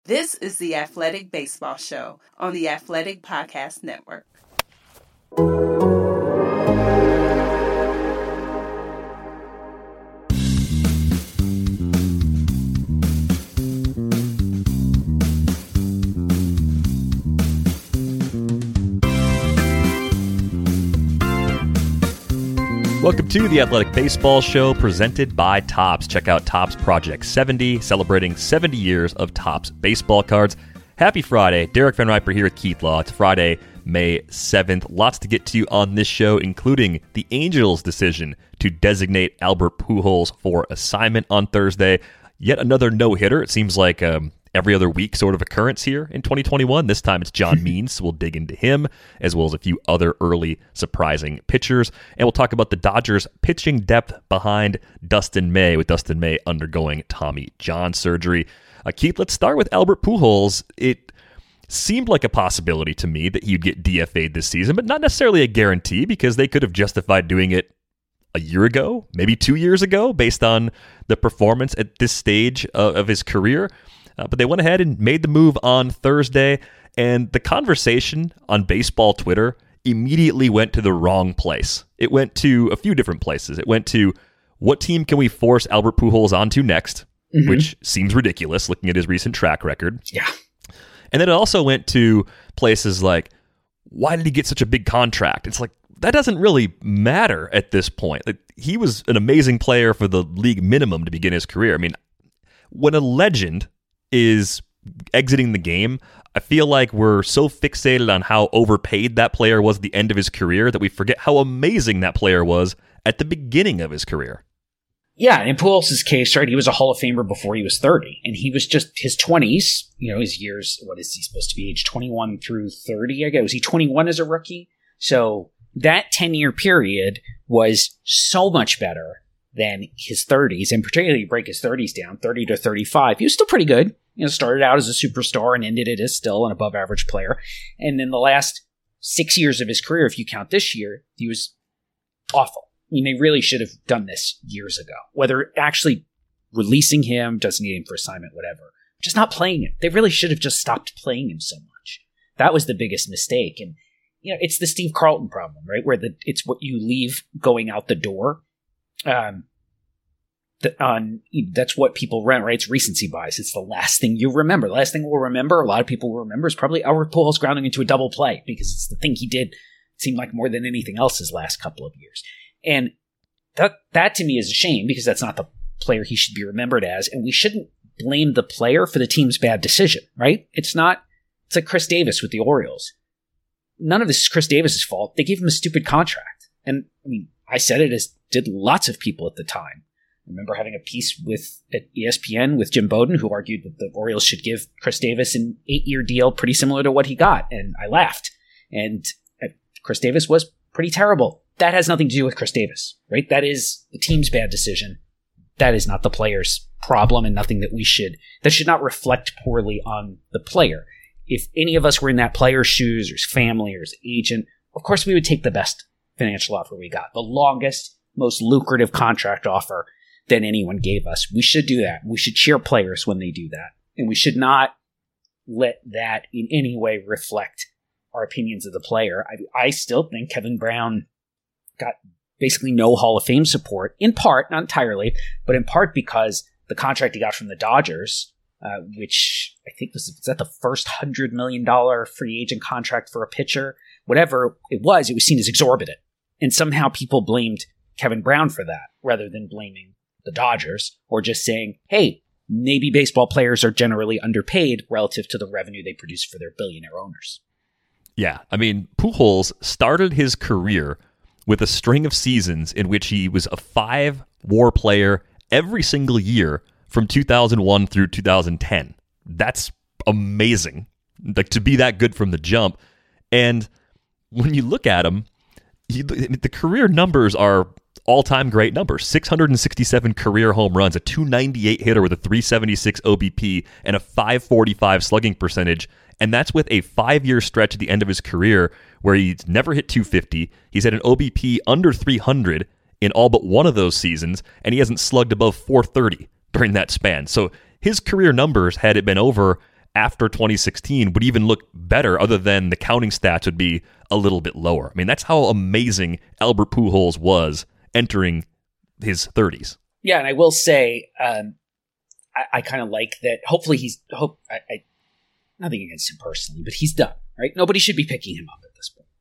This is the Athletic Baseball Show on the Athletic Podcast Network. Welcome to the Athletic Baseball Show presented by Topps. Check out Topps Project 70, celebrating 70 years of Topps baseball cards. Happy Friday. Derek Van Riper here with Keith Law. It's Friday, May 7th. Lots to get to on this show, including the Angels' decision to designate Albert Pujols for assignment on Thursday. Yet another no-hitter. It seems like every other week sort of occurrence here in 2021. This time it's John Means, so we'll dig into him, as well as a few other early surprising pitchers. And we'll talk about the Dodgers' pitching depth behind Dustin May, with Dustin May undergoing Tommy John surgery. Keith, let's start with Albert Pujols. It seemed like a possibility to me that he'd get DFA'd this season, but not necessarily a guarantee, because they could have justified doing it a year ago, maybe 2 years ago, based on the performance at this stage of his career. But they went ahead and made the move on Thursday, and the conversation on baseball Twitter immediately went to the wrong place. It went to a few different places. It went to, what team can we force Albert Pujols onto next, which seems ridiculous looking at his recent track record. Yeah. And then it also went to places like, why did he get such a big contract? It's like, that doesn't really matter at this point. Like, he was an amazing player for the league minimum to begin his career. I mean, when a legend is exiting the game, I feel like we're so fixated on how overpaid that player was at the end of his career that we forget how amazing that player was at the beginning of his career. Yeah, in Pujols' case, right, he was a Hall of Famer before he was 30, and he was just his 20s, his years, what is he supposed to be, age 21 through 30, I guess. Was he 21 as a rookie? So that 10-year period was so much better than his 30s, and particularly you break his 30s down, 30 to 35, he was still pretty good. Started out as a superstar and ended it as still an above-average player. And in the last 6 years of his career, if you count this year, he was awful. I mean, they really should have done this years ago. Whether actually releasing him, designating him for assignment, whatever, just not playing him. They really should have just stopped playing him so much. That was the biggest mistake. And it's the Steve Carlton problem, right? Where it's what you leave going out the door. That's what people rent, right? It's recency bias. It's the last thing you remember. The last thing we'll remember, a lot of people will remember, is probably Albert Pujols grounding into a double play, because it's the thing he did, seem like, more than anything else his last couple of years. And that to me is a shame, because that's not the player he should be remembered as, and we shouldn't blame the player for the team's bad decision, right? It's like Chris Davis with the Orioles. None of this is Chris Davis's fault. They gave him a stupid contract. And I mean, I said it, as did lots of people at the time. I remember having a piece at ESPN with Jim Bowden, who argued that the Orioles should give Chris Davis an 8-year deal pretty similar to what he got. And I laughed. And Chris Davis was pretty terrible. That has nothing to do with Chris Davis, right? That is the team's bad decision. That is not the player's problem, and nothing that should not reflect poorly on the player. If any of us were in that player's shoes, or his family, or his agent, of course we would take the best financial offer we got. The longest, most lucrative contract offer than anyone gave us. We should do that. We should cheer players when they do that. And we should not let that in any way reflect our opinions of the player. I still think Kevin Brown got basically no Hall of Fame support, in part, not entirely, but in part because the contract he got from the Dodgers, which I think was that the first $100 million free agent contract for a pitcher, whatever it was seen as exorbitant. And somehow people blamed Kevin Brown for that, rather than blaming the Dodgers, or just saying, hey, maybe baseball players are generally underpaid relative to the revenue they produce for their billionaire owners. Yeah, I mean, Pujols started his career with a string of seasons in which he was a 5-WAR player every single year from 2001 through 2010. That's amazing, like, to be that good from the jump. And when you look at him, the career numbers are all-time great numbers. 667 career home runs, a 298 hitter with a 376 OBP, and a 545 slugging percentage. And that's with a 5-year stretch at the end of his career where he's never hit 250. He's had an OBP under 300 in all but one of those seasons, and he hasn't slugged above 430 during that span. So his career numbers, had it been over after 2016 would even look better, other than the counting stats would be a little bit lower. I mean, that's how amazing Albert Pujols was entering his 30s. Yeah, and I will say, I kind of like that. Hopefully nothing against him personally, but he's done, right? Nobody should be picking him up at this point.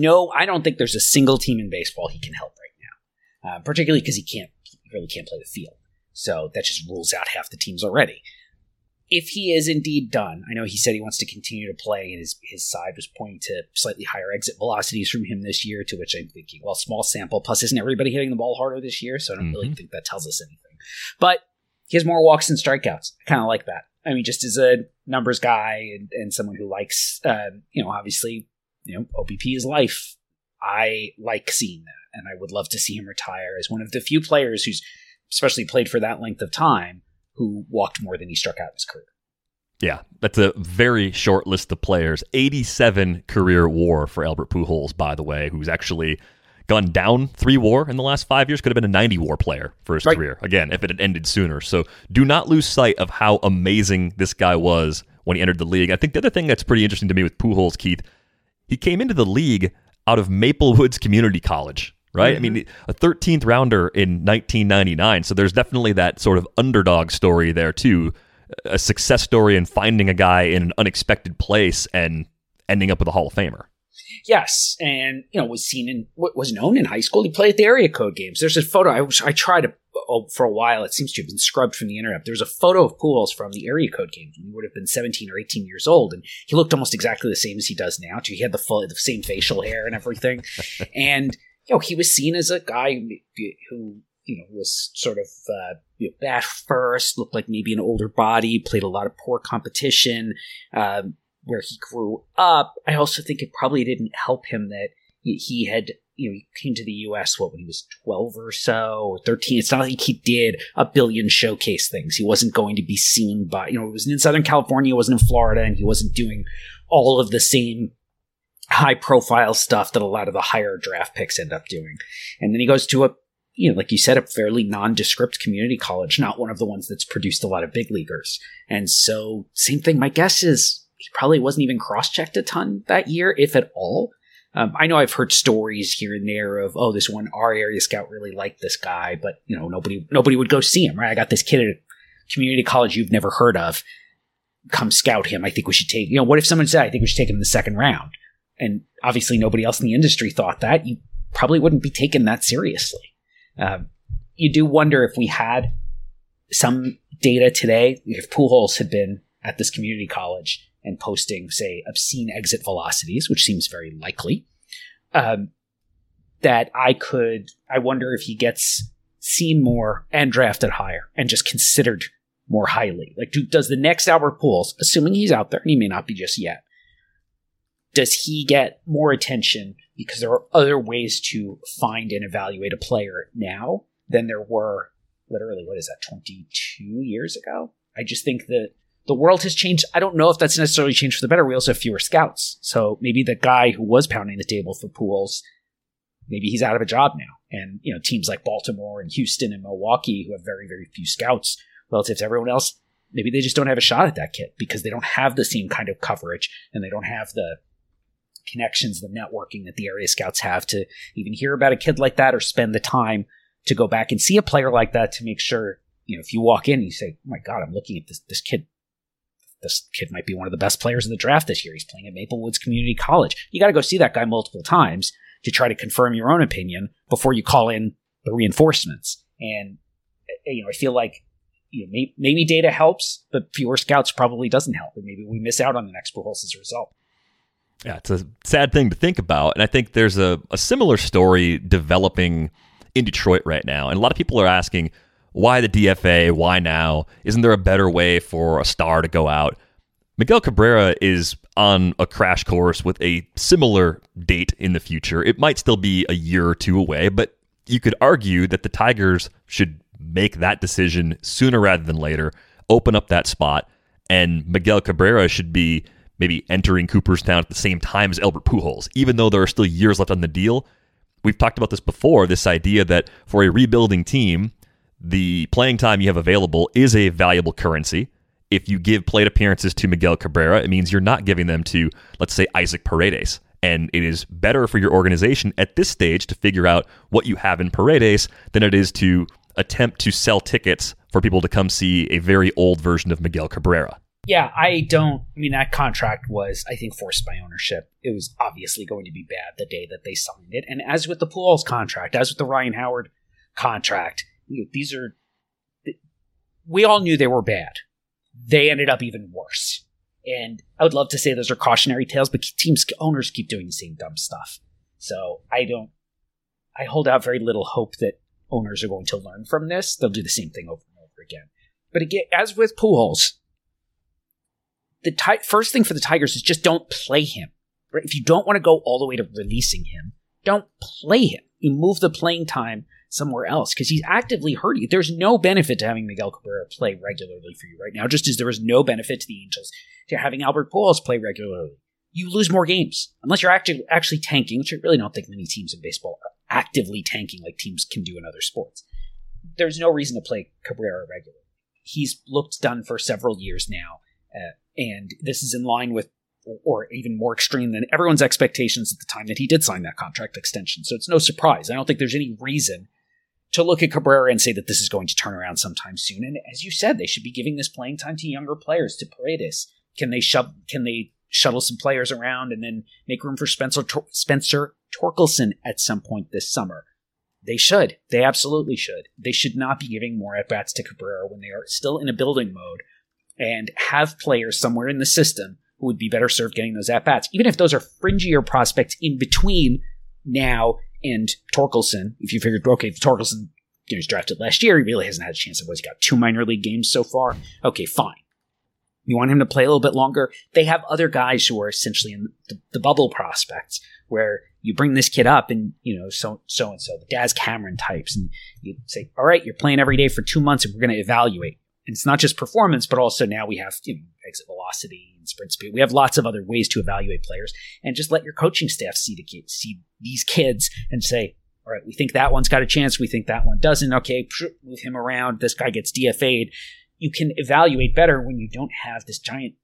I don't think there's a single team in baseball he can help right now, particularly because he really can't play the field. So that just rules out half the teams already. If he is indeed done, I know he said he wants to continue to play, and his side was pointing to slightly higher exit velocities from him this year, to which I'm thinking, well, small sample, plus isn't everybody hitting the ball harder this year? So I don't really think that tells us anything. But he has more walks than strikeouts. I kind of like that. I mean, just as a numbers guy and someone who likes, obviously, OBP is life. I like seeing that, and I would love to see him retire as one of the few players who's especially played for that length of time who walked more than he struck out in his career. Yeah, that's a very short list of players. 87 career WAR for Albert Pujols, by the way, who's actually gone down 3 WAR in the last 5 years. Could have been a 90 WAR player for his career, again, if it had ended sooner. So do not lose sight of how amazing this guy was when he entered the league. I think the other thing that's pretty interesting to me with Pujols, Keith, he came into the league out of Maple Woods Community College, right? Mm-hmm. I mean, a 13th rounder in 1999. So there's definitely that sort of underdog story there too. A success story in finding a guy in an unexpected place and ending up with a Hall of Famer. Yes, and was known in high school. He played at the area code games. There's a photo I tried to for a while. It seems to have been scrubbed from the internet. There's a photo of Pujols from the area code games when he would have been 17 or 18 years old, and he looked almost exactly the same as he does now. He had the same facial hair and everything, and he was seen as a guy who was sort of bat first, looked like maybe an older body, played a lot of poor competition. Where he grew up, I also think it probably didn't help him that he had, he came to the U.S. when he was 12 or so, or 13. It's not like he did a billion showcase things. He wasn't going to be seen by, it wasn't in Southern California, it wasn't in Florida, and he wasn't doing all of the same high-profile stuff that a lot of the higher draft picks end up doing. And then he goes to like you said, a fairly nondescript community college, not one of the ones that's produced a lot of big leaguers. And so, same thing, my guess is, he probably wasn't even cross-checked a ton that year, if at all. I know I've heard stories here and there of, our area scout really liked this guy, but nobody would go see him, right? I got this kid at a community college you've never heard of. Come scout him. I think we should take, what if someone said, I think we should take him in the second round? And obviously nobody else in the industry thought that. You probably wouldn't be taken that seriously. You do wonder if we had some data today, if Pujols had been at this community college and posting, say, obscene exit velocities, which seems very likely, that I wonder if he gets seen more and drafted higher and just considered more highly. Like, does the next Albert Pujols, assuming he's out there, and he may not be just yet, does he get more attention because there are other ways to find and evaluate a player now than there were, literally, 22 years ago? I just think that the world has changed. I don't know if that's necessarily changed for the better. We also have fewer scouts. So maybe the guy who was pounding the table for Pujols, maybe he's out of a job now. And, teams like Baltimore and Houston and Milwaukee, who have very, very few scouts relative to everyone else, maybe they just don't have a shot at that kid because they don't have the same kind of coverage and they don't have the connections, the networking that the area scouts have to even hear about a kid like that or spend the time to go back and see a player like that to make sure, if you walk in and you say, oh my God, I'm looking at this kid. This kid might be one of the best players in the draft this year. He's playing at Maple Woods Community College. You got to go see that guy multiple times to try to confirm your own opinion before you call in the reinforcements. And, I feel like, maybe data helps, but fewer scouts probably doesn't help. And maybe we miss out on the next Pujols as a result. Yeah, it's a sad thing to think about. And I think there's a similar story developing in Detroit right now. And a lot of people are asking, why the DFA? Why now? Isn't there a better way for a star to go out? Miguel Cabrera is on a crash course with a similar date in the future. It might still be a year or two away, but you could argue that the Tigers should make that decision sooner rather than later, open up that spot, and Miguel Cabrera should be maybe entering Cooperstown at the same time as Albert Pujols, even though there are still years left on the deal. We've talked about this before, this idea that for a rebuilding team, the playing time you have available is a valuable currency. If you give plate appearances to Miguel Cabrera, it means you're not giving them to, let's say, Isaac Paredes. And it is better for your organization at this stage to figure out what you have in Paredes than it is to attempt to sell tickets for people to come see a very old version of Miguel Cabrera. Yeah, that contract was, I think, forced by ownership. It was obviously going to be bad the day that they signed it. And as with the Pujols contract, as with the Ryan Howard contract, we all knew they were bad. They ended up even worse. And I would love to say those are cautionary tales, but owners keep doing the same dumb stuff. So I hold out very little hope that owners are going to learn from this. They'll do the same thing over and over again. But again, as with Pujols, the first thing for the Tigers is just don't play him. Right? If you don't want to go all the way to releasing him, don't play him. You move the playing time somewhere else because he's actively hurting. There's no benefit to having Miguel Cabrera play regularly for you right now, just as there is no benefit to the Angels to having Albert Pujols play regularly. You lose more games unless you're actually tanking, which I really don't think many teams in baseball are actively tanking like teams can do in other sports. There's no reason to play Cabrera regularly. He's looked done for several years now, and this is in line with, or even more extreme than everyone's expectations at the time that he did sign that contract extension. So it's no surprise. I don't think there's any reason to look at Cabrera and say that this is going to turn around sometime soon. And as you said, they should be giving this playing time to younger players, to Paredes. Can they shuttle some players around and then make room for Spencer Torkelson at some point this summer? They should. They absolutely should. They should not be giving more at-bats to Cabrera when they are still in a building mode, and have players somewhere in the system who would be better served getting those at-bats, even if those are fringier prospects in between now and Torkelson. If you figured, okay, if Torkelson was drafted last year, he really hasn't had a chance. He's got 2 minor league games so far. Okay, fine. You want him to play a little bit longer? They have other guys who are essentially in the bubble prospects, where you bring this kid up and, so-and-so, the Daz Cameron types, and you say, all right, you're playing every day for 2 months and we're going to evaluate. And it's not just performance, but also now we have exit velocity and sprint speed. We have lots of other ways to evaluate players, and just let your coaching staff see these kids and say, all right, we think that one's got a chance. We think that one doesn't. Okay, move him around. This guy gets DFA'd. You can evaluate better when you don't have this giant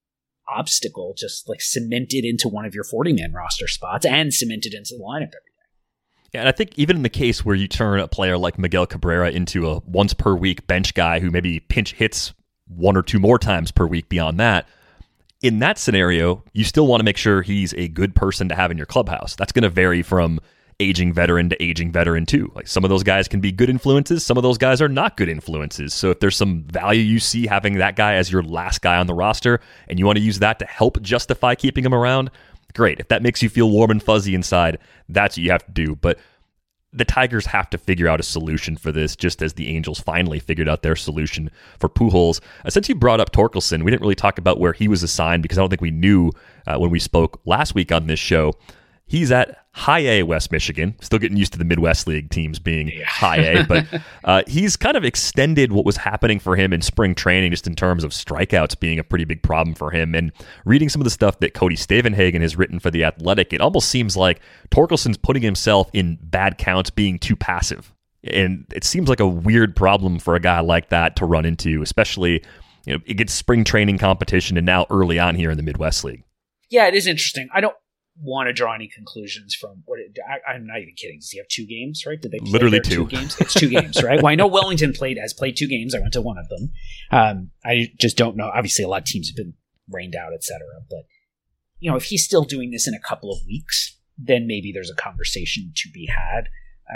obstacle just like cemented into one of your 40-man roster spots and cemented into the lineup every day. Yeah, and I think even in the case where you turn a player like Miguel Cabrera into a once-per-week bench guy who maybe pinch hits 1 or 2 more times per week beyond that, in that scenario, you still want to make sure he's a good person to have in your clubhouse. That's going to vary from aging veteran to aging veteran too. Like, some of those guys can be good influences, some of those guys are not good influences. So if there's some value you see having that guy as your last guy on the roster, and you want to use that to help justify keeping him around, great. If that makes you feel warm and fuzzy inside, that's what you have to do. But the Tigers have to figure out a solution for this, just as the Angels finally figured out their solution for Pujols. Since you brought up Torkelson, we didn't really talk about where he was assigned because I don't think we knew when we spoke last week on this show. He's at High A West Michigan, still getting used to the Midwest League teams being High A, but he's kind of extended what was happening for him in spring training just in terms of strikeouts being a pretty big problem for him. And reading some of the stuff that Cody Stavenhagen has written for The Athletic, it almost seems like Torkelson's putting himself in bad counts being too passive. And it seems like a weird problem for a guy like that to run into, especially, it gets spring training competition and now early on here in the Midwest League. Yeah, it is interesting. I don't want to draw any conclusions from I'm not even kidding. Does he have 2 games, right? Did they play literally 2 games? It's 2 games, right? Well, I know Wellington has played 2 games. I went to one of them. I just don't know. Obviously, a lot of teams have been rained out, etc. But if he's still doing this in a couple of weeks, then maybe there's a conversation to be had.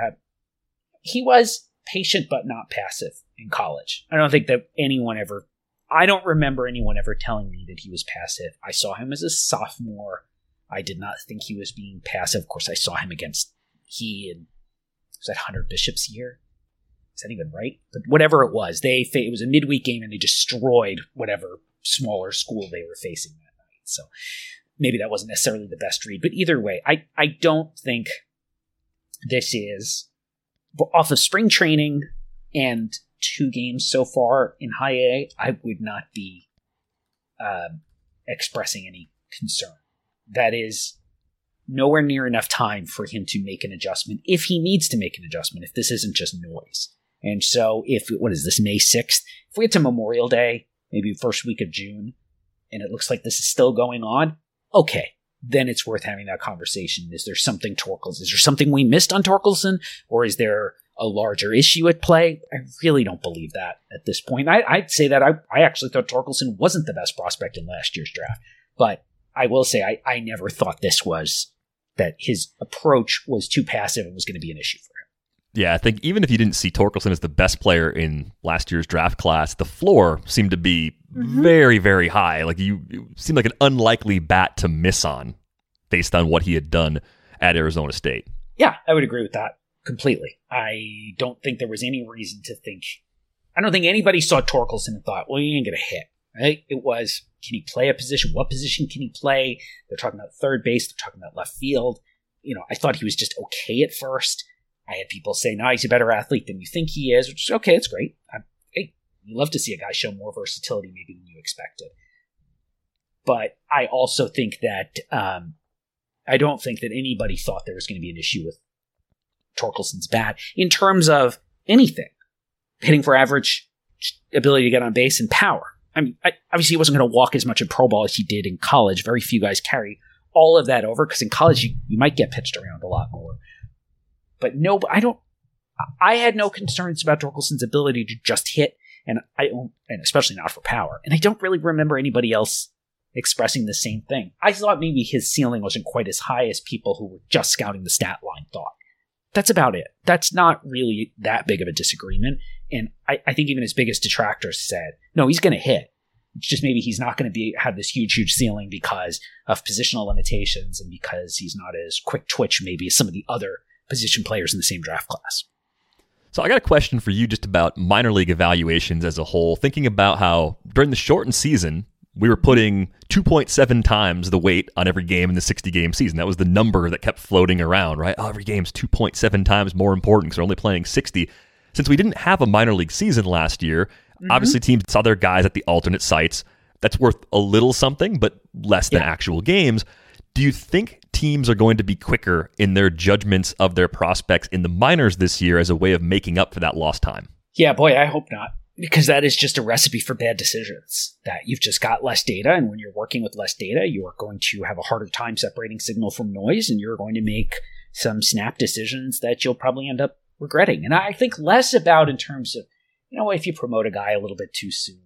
He was patient but not passive in college. I don't think that I don't remember anyone ever telling me that he was passive. I saw him as a sophomore. I did not think he was being passive. Of course, I saw him against was that Hunter Bishop's year? Is that even right? But whatever it was, it was a midweek game and they destroyed whatever smaller school they were facing that night. So maybe that wasn't necessarily the best read. But either way, I don't think this is, off of spring training and 2 games so far in High A, I would not be expressing any concern. That is nowhere near enough time for him to make an adjustment, if he needs to make an adjustment, if this isn't just noise. And so what is this, May 6th? If we get to Memorial Day maybe first week of June, and it looks like this is still going on, okay, then it's worth having that conversation. Is there something Torkelson? Is there something we missed on Torkelson? Or is there a larger issue at play? I really don't believe that at this point. I'd say that I actually thought Torkelson wasn't the best prospect in last year's draft. But I will say I never thought that his approach was too passive and was going to be an issue for him. Yeah, I think even if you didn't see Torkelson as the best player in last year's draft class, the floor seemed to be very, very high. Like you seemed like an unlikely bat to miss on based on what he had done at Arizona State. Yeah, I would agree with that completely. I don't think there was any reason to think. I don't think anybody saw Torkelson and thought, well, he ain't going to hit. Right? It was, can he play a position? What position can he play? They're talking about third base. They're talking about left field. I thought he was just okay at first. I had people say, no, he's a better athlete than you think he is, which is okay, it's great. You love to see a guy show more versatility maybe than you expected. But I also think that I don't think that anybody thought there was going to be an issue with Torkelson's bat in terms of anything. Hitting for average, ability to get on base, and power. I mean, obviously he wasn't going to walk as much in pro ball as he did in college. Very few guys carry all of that over because in college you might get pitched around a lot more. But no, I had no concerns about Torkelson's ability to just hit, and especially not for power. And I don't really remember anybody else expressing the same thing. I thought maybe his ceiling wasn't quite as high as people who were just scouting the stat line thought. That's about it. That's not really that big of a disagreement. And I think even his biggest detractors said, no, he's going to hit. It's just maybe he's not going to have this huge, huge ceiling because of positional limitations and because he's not as quick twitch maybe as some of the other position players in the same draft class. So I got a question for you just about minor league evaluations as a whole, thinking about how during the shortened season, we were putting 2.7 times the weight on every game in the 60-game season. That was the number that kept floating around, right? Oh, every game's 2.7 times more important because they're only playing 60. Since we didn't have a minor league season last year, obviously teams saw their guys at the alternate sites. That's worth a little something, but less than actual games. Do you think teams are going to be quicker in their judgments of their prospects in the minors this year as a way of making up for that lost time? Yeah, boy, I hope not. Because that is just a recipe for bad decisions. That you've just got less data, and when you're working with less data, you are going to have a harder time separating signal from noise, and you're going to make some snap decisions that you'll probably end up regretting. And I think less about in terms of, if you promote a guy a little bit too soon.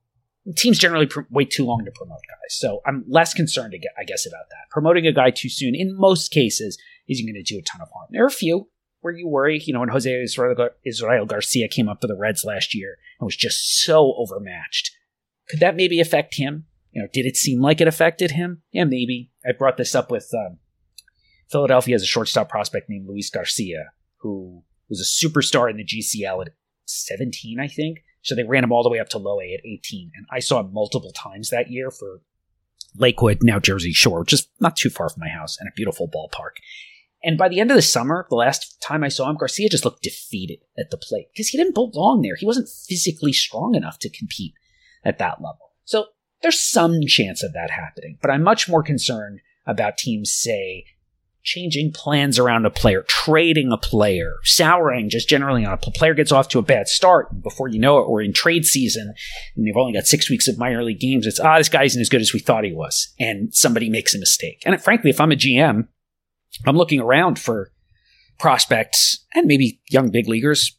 Teams generally wait too long to promote guys, so I'm less concerned, I guess, about that. Promoting a guy too soon, in most cases, isn't going to do a ton of harm. There are a few where you worry, when Jose Israel Garcia came up for the Reds last year and was just so overmatched. Could that maybe affect him? Did it seem like it affected him? Yeah, maybe. I brought this up with Philadelphia has a shortstop prospect named Luis Garcia, who was a superstar in the GCL at 17, I think. So they ran him all the way up to low A at 18. And I saw him multiple times that year for Lakewood, now Jersey Shore, which is not too far from my house, and a beautiful ballpark. And by the end of the summer, the last time I saw him, Garcia just looked defeated at the plate because he didn't belong there. He wasn't physically strong enough to compete at that level. So there's some chance of that happening. But I'm much more concerned about teams, say, changing plans around a player, trading a player, souring just generally on a player gets off to a bad start. And before you know it, we're in trade season and they've only got 6 weeks of minor league games. It's, this guy isn't as good as we thought he was. And somebody makes a mistake. And frankly, if I'm a GM, I'm looking around for prospects and maybe young big leaguers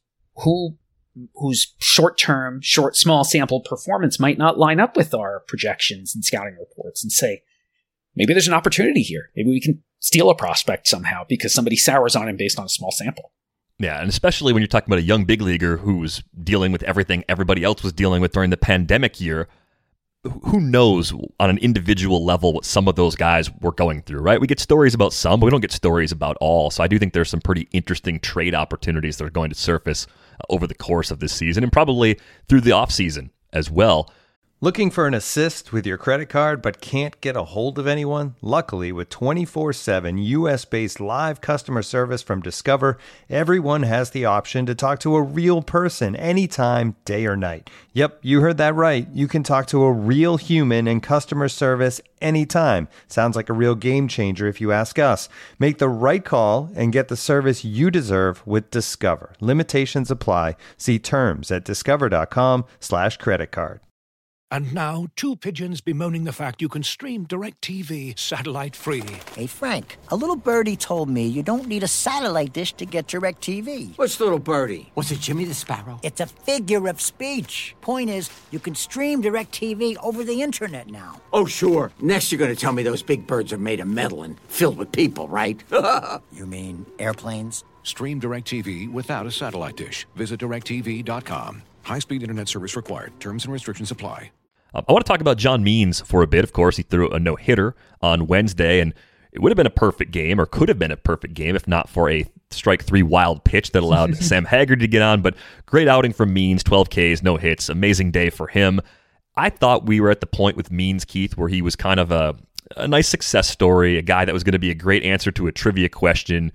whose short-term, small sample performance might not line up with our projections and scouting reports and say, maybe there's an opportunity here. Maybe we can steal a prospect somehow because somebody sours on him based on a small sample. Yeah, and especially when you're talking about a young big leaguer who's dealing with everything everybody else was dealing with during the pandemic year. Who knows on an individual level what some of those guys were going through, right? We get stories about some, but we don't get stories about all. So I do think there's some pretty interesting trade opportunities that are going to surface over the course of this season and probably through the offseason as well. Looking for an assist with your credit card but can't get a hold of anyone? Luckily, with 24/7 U.S.-based live customer service from Discover, everyone has the option to talk to a real person anytime, day or night. Yep, you heard that right. You can talk to a real human in customer service anytime. Sounds like a real game changer if you ask us. Make the right call and get the service you deserve with Discover. Limitations apply. See terms at discover.com/creditcard. And now, two pigeons bemoaning the fact you can stream DirecTV satellite-free. Hey, Frank, a little birdie told me you don't need a satellite dish to get DirecTV. What's little birdie? Was it Jimmy the Sparrow? It's a figure of speech. Point is, you can stream DirecTV over the internet now. Oh, sure. Next you're going to tell me those big birds are made of metal and filled with people, right? You mean airplanes? Stream DirecTV without a satellite dish. Visit DirecTV.com. High-speed internet service required. Terms and restrictions apply. I want to talk about John Means for a bit. Of course, he threw a no-hitter on Wednesday, and it would have been a perfect game, or could have been a perfect game, if not for a strike three wild pitch that allowed Sam Haggerty to get on. But great outing from Means, 12 Ks, no hits, amazing day for him. I thought we were at the point with Means, Keith, where he was kind of a nice success story, a guy that was going to be a great answer to a trivia question,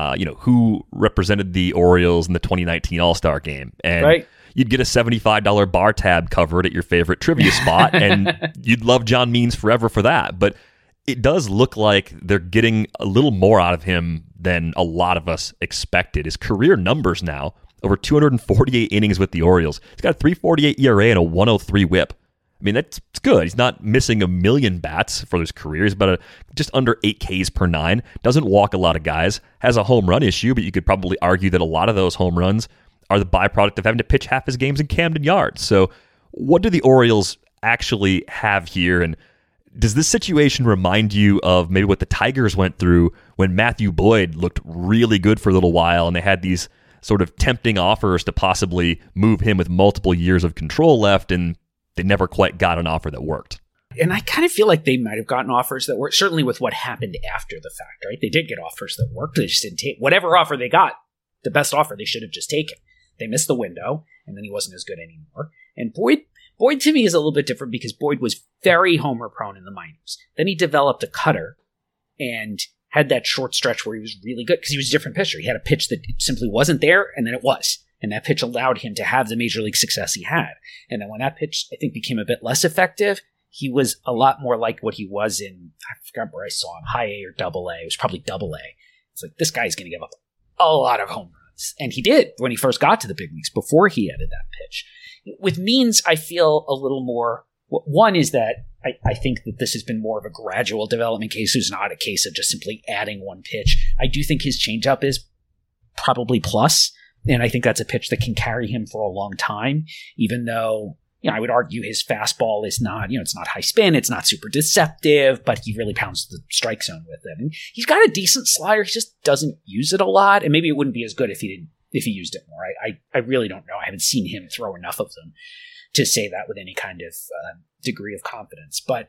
who represented the Orioles in the 2019 All-Star game. And right. You'd get a $75 bar tab covered at your favorite trivia spot, and you'd love John Means forever for that. But it does look like they're getting a little more out of him than a lot of us expected. His career numbers now, over 248 innings with the Orioles. He's got a 3.48 ERA and a 1.03 whip. I mean, that's good. He's not missing a million bats for his career. He's about just under 8 Ks per 9. Doesn't walk a lot of guys. Has a home run issue, but you could probably argue that a lot of those home runs are the byproduct of having to pitch half his games in Camden Yards. So what do the Orioles actually have here? And does this situation remind you of maybe what the Tigers went through when Matthew Boyd looked really good for a little while and they had these sort of tempting offers to possibly move him with multiple years of control left, and they never quite got an offer that worked? And I kind of feel like they might have gotten offers that worked, certainly with what happened after the fact, right? They did get offers that worked. They just didn't take whatever offer they got, the best offer they should have just taken. They missed the window, and then he wasn't as good anymore. And Boyd to me is a little bit different because Boyd was very homer prone in the minors. Then he developed a cutter and had that short stretch where he was really good because he was a different pitcher. He had a pitch that simply wasn't there, and then it was. And that pitch allowed him to have the major league success he had. And then when that pitch, I think, became a bit less effective, he was a lot more like what he was in, I forgot where I saw him, high A or double A. It was probably double A. It's like, this guy's going to give up a lot of home runs. And he did when he first got to the big leagues, before he added that pitch. With Means, I feel a little more. One is that I think that this has been more of a gradual development case. It's not a case of just simply adding one pitch. I do think his changeup is probably plus, and I think that's a pitch that can carry him for a long time, even though, I would argue his fastball is not, it's not high spin, it's not super deceptive, but he really pounds the strike zone with it. And he's got a decent slider, he just doesn't use it a lot, and maybe it wouldn't be as good if he used it more. I really don't know. I haven't seen him throw enough of them to say that with any kind of degree of confidence. But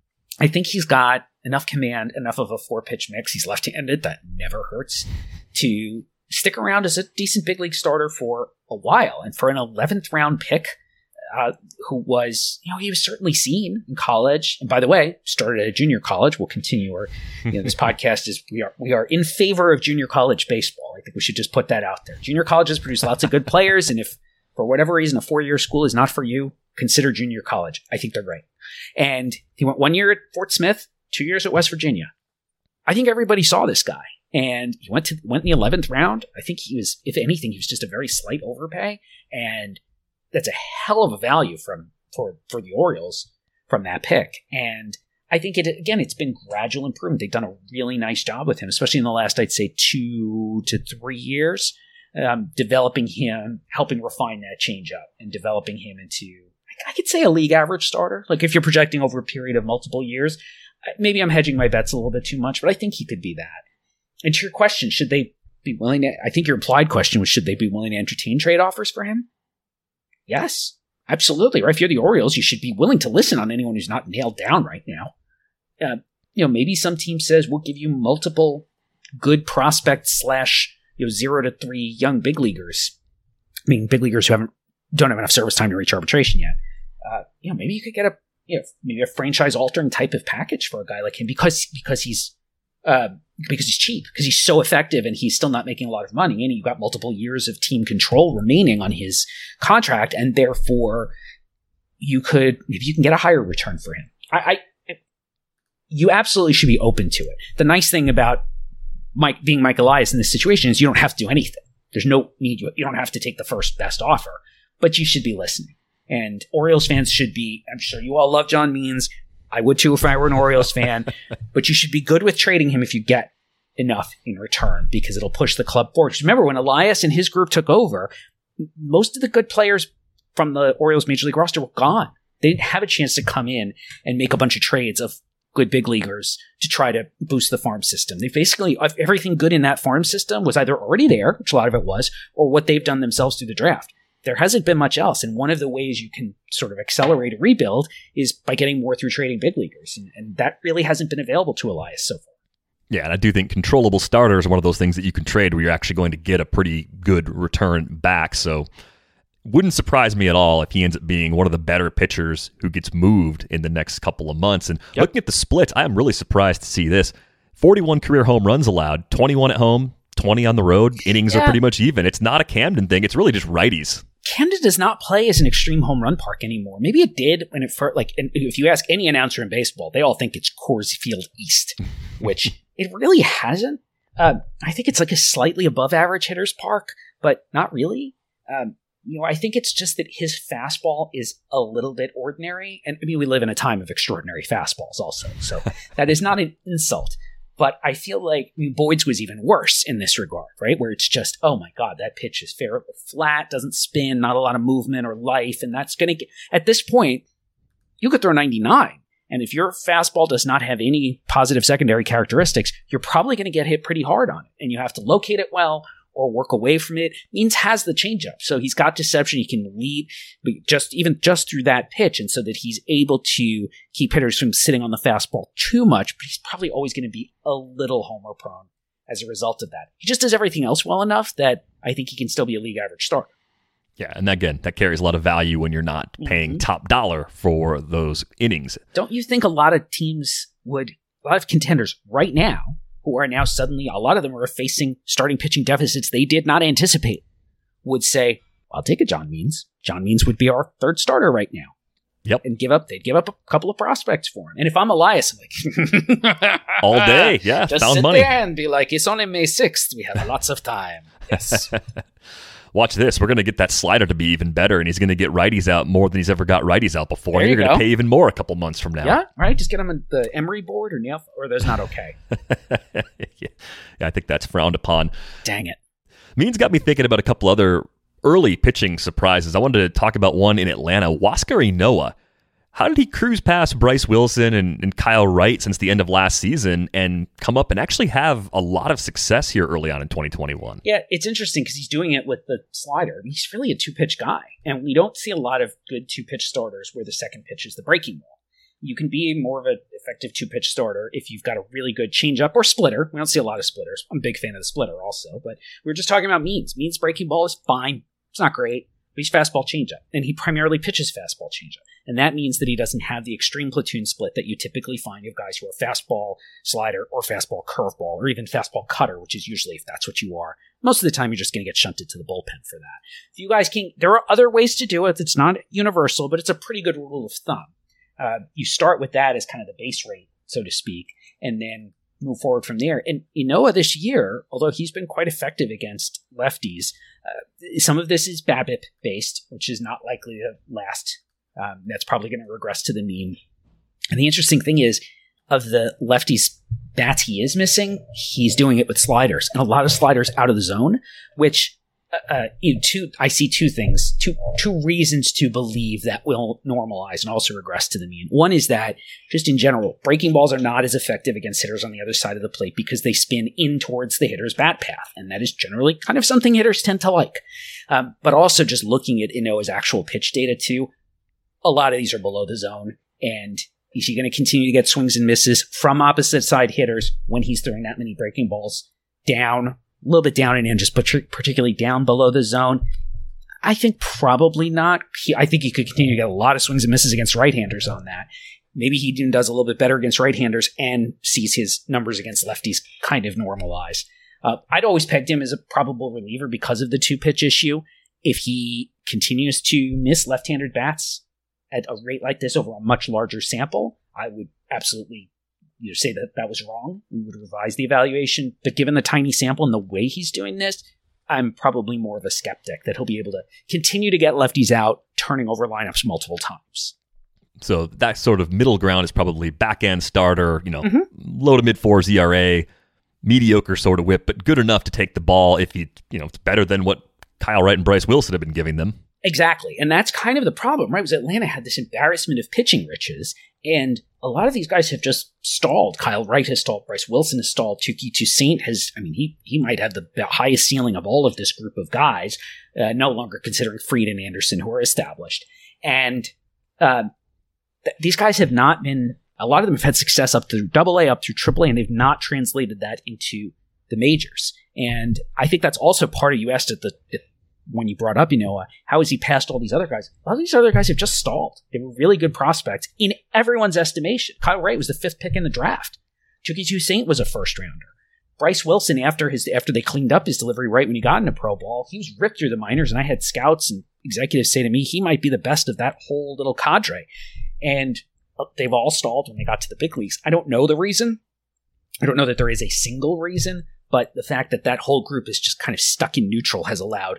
I think he's got enough command, enough of a 4-pitch mix. He's left-handed, that never hurts, to stick around as a decent big league starter for a while. And for an 11th round pick, who was, he was certainly seen in college. And by the way, started at a junior college. We'll continue our, this podcast is, we are in favor of junior college baseball. I think we should just put that out there. Junior colleges produce lots of good players. And if for whatever reason a 4-year school is not for you, consider junior college. I think they're great. And he went 1 year at Fort Smith, 2 years at West Virginia. I think everybody saw this guy. And he went in the 11th round. I think he was, if anything, he was just a very slight overpay. And that's a hell of a value for the Orioles from that pick. And I think it's been gradual improvement. They've done a really nice job with him, especially in the last, I'd say, 2 to 3 years, developing him, helping refine that changeup and developing him into, I could say, a league average starter. Like if you're projecting over a period of multiple years, maybe I'm hedging my bets a little bit too much, but I think he could be that. And to your question, should they be willing to, I think your implied question was, should they be willing to entertain trade offers for him? Yes, absolutely. Right? If you're the Orioles, you should be willing to listen on anyone who's not nailed down right now. Maybe some team says, we'll give you multiple good prospects / 0 to 3 young big leaguers. I mean, big leaguers who don't have enough service time to reach arbitration yet. Maybe you could get maybe a franchise altering type of package for a guy like him because he's cheap, because he's so effective and he's still not making a lot of money, and you've got multiple years of team control remaining on his contract, and therefore you can get a higher return for him. You absolutely should be open to it. The nice thing about being Mike Elias in this situation is you don't have to do anything. There's no need. You don't have to take the first best offer, but you should be listening. And Orioles fans should be, I'm sure you all love John Means. I would too if I were an Orioles fan. But you should be good with trading him if you get enough in return, because it'll push the club forward. Because remember, when Elias and his group took over, most of the good players from the Orioles Major League roster were gone. They didn't have a chance to come in and make a bunch of trades of good big leaguers to try to boost the farm system. They basically, everything good in that farm system was either already there, which a lot of it was, or what they've done themselves through the draft. There hasn't been much else. And one of the ways you can sort of accelerate a rebuild is by getting more through trading big leaguers. And that really hasn't been available to Elias so far. Yeah, and I do think controllable starters are one of those things that you can trade where you're actually going to get a pretty good return back. So wouldn't surprise me at all if he ends up being one of the better pitchers who gets moved in the next couple of months. And looking at the splits, I am really surprised to see this. 41 career home runs allowed, 21 at home, 20 on the road. Innings are pretty much even. It's not a Camden thing. It's really just righties. Camden does not play as an extreme home run park anymore. Maybe it did when it first, and if you ask any announcer in baseball, they all think it's Coors Field East, which it really hasn't. I think it's like a slightly above average hitter's park, but not really. I think it's just that his fastball is a little bit ordinary. And I mean, we live in a time of extraordinary fastballs also. So that is not an insult. But I feel like Boyd's was even worse in this regard, right? Where it's just, oh my God, that pitch is flat, doesn't spin, not a lot of movement or life. And that's going to get, at this point, you could throw 99. And if your fastball does not have any positive secondary characteristics, you're probably going to get hit pretty hard on it. And you have to locate it well or work away from it. Means has the changeup. So he's got deception. He can lead just through that pitch. And so that he's able to keep hitters from sitting on the fastball too much, but he's probably always going to be a little homer prone as a result of that. He just does everything else well enough that I think he can still be a league average starter. Yeah, and again, that carries a lot of value when you're not paying top dollar for those innings. Don't you think a lot of teams a lot of contenders right now, who are now suddenly, a lot of them are facing starting pitching deficits they did not anticipate, would say, I'll take a John Means. John Means would be our third starter right now. Yep. And they'd give up a couple of prospects for him. And if I'm Elias, I'm like, all day. Yeah, just found sit money. there and be like, it's only May 6th. We have lots of time. Yes. Watch this. We're going to get that slider to be even better, and he's going to get righties out more than he's ever got righties out before. There and you're you going to go. pay even more a couple months from now. Yeah, right? Just get him on the Emery board or there's not okay. Yeah, I think that's frowned upon. Dang it. Means got me thinking about a couple other early pitching surprises. I wanted to talk about one in Atlanta, Huascar Ynoa. How did he cruise past Bryce Wilson and Kyle Wright since the end of last season and come up and actually have a lot of success here early on in 2021? Yeah, it's interesting because he's doing it with the slider. He's really a two-pitch guy, and we don't see a lot of good two-pitch starters where the second pitch is the breaking ball. You can be more of an effective two-pitch starter if you've got a really good changeup or splitter. We don't see a lot of splitters. I'm a big fan of the splitter also, but we were just talking about Means. Means breaking ball is fine. It's not great. But he's fastball changeup, and he primarily pitches fastball changeup. And that means that he doesn't have the extreme platoon split that you typically find of guys who are fastball slider or fastball curveball or even fastball cutter, which is usually, if that's what you are, most of the time you're just going to get shunted to the bullpen for that. If you guys can, there are other ways to do it. It's not universal, but it's a pretty good rule of thumb. You start with that as kind of the base rate, so to speak, and then move forward from there. And Ynoa this year, although he's been quite effective against lefties, some of this is BABIP based, which is not likely to last. That's probably going to regress to the mean. And the interesting thing is, of the lefties bats he is missing, he's doing it with sliders, and a lot of sliders out of the zone, which I see two things, two reasons to believe that will normalize and also regress to the mean. One is that, just in general, breaking balls are not as effective against hitters on the other side of the plate because they spin in towards the hitter's bat path, and that is generally kind of something hitters tend to like. But also just looking at Ynoa's actual pitch data too, a lot of these are below the zone, and is he going to continue to get swings and misses from opposite side hitters when he's throwing that many breaking balls down, a little bit down and in, just particularly down below the zone? I think probably not. I think he could continue to get a lot of swings and misses against right-handers on that. Maybe he even does a little bit better against right-handers and sees his numbers against lefties kind of normalize. I'd always pegged him as a probable reliever because of the two-pitch issue. If he continues to miss left-handed bats at a rate like this over a much larger sample, I would absolutely say that was wrong. We would revise the evaluation. But given the tiny sample and the way he's doing this, I'm probably more of a skeptic that he'll be able to continue to get lefties out, turning over lineups multiple times. So that sort of middle ground is probably back-end starter, low to mid-fours ERA, mediocre sort of whip, but good enough to take the ball if it's better than what Kyle Wright and Bryce Wilson have been giving them. Exactly. And that's kind of the problem, right? Was Atlanta had this embarrassment of pitching riches, and a lot of these guys have just stalled. Kyle Wright has stalled. Bryce Wilson has stalled. Touki Toussaint he might have the highest ceiling of all of this group of guys, no longer considering Fried and Anderson, who are established. And these guys have not been, a lot of them have had success up through AA, up through AAA, and they've not translated that into the majors. And I think that's also part of, you asked when you brought up, how has he passed all these other guys? A lot of these other guys have just stalled. They were really good prospects in everyone's estimation. Kyle Wright was the 5th pick in the draft. Touki Toussaint was a first rounder. Bryce Wilson, after they cleaned up his delivery right when he got into pro ball, he was ripped through the minors, and I had scouts and executives say to me, he might be the best of that whole little cadre. And they've all stalled when they got to the big leagues. I don't know the reason. I don't know that there is a single reason. But the fact that whole group is just kind of stuck in neutral has allowed,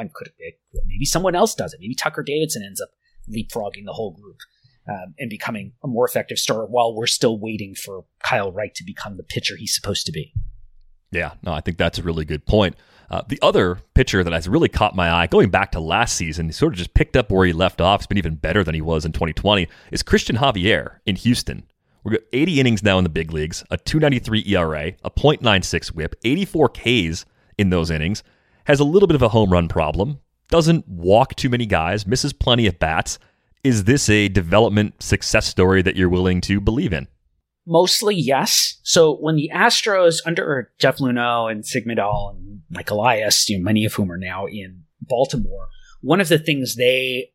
maybe someone else does it. Maybe Tucker Davidson ends up leapfrogging the whole group and becoming a more effective starter while we're still waiting for Kyle Wright to become the pitcher he's supposed to be. Yeah, no, I think that's a really good point. The other pitcher that has really caught my eye, going back to last season, he sort of just picked up where he left off. He's been even better than he was in 2020, is Christian Javier in Houston. We've got 80 innings now in the big leagues, a 2.93 ERA, a .96 whip, 84 Ks in those innings, has a little bit of a home run problem, doesn't walk too many guys, misses plenty of bats. Is this a development success story that you're willing to believe in? Mostly, yes. So when the Astros, under Jeff Luhnow and Sig Mejdal and Mike Elias, many of whom are now in Baltimore, one of the things they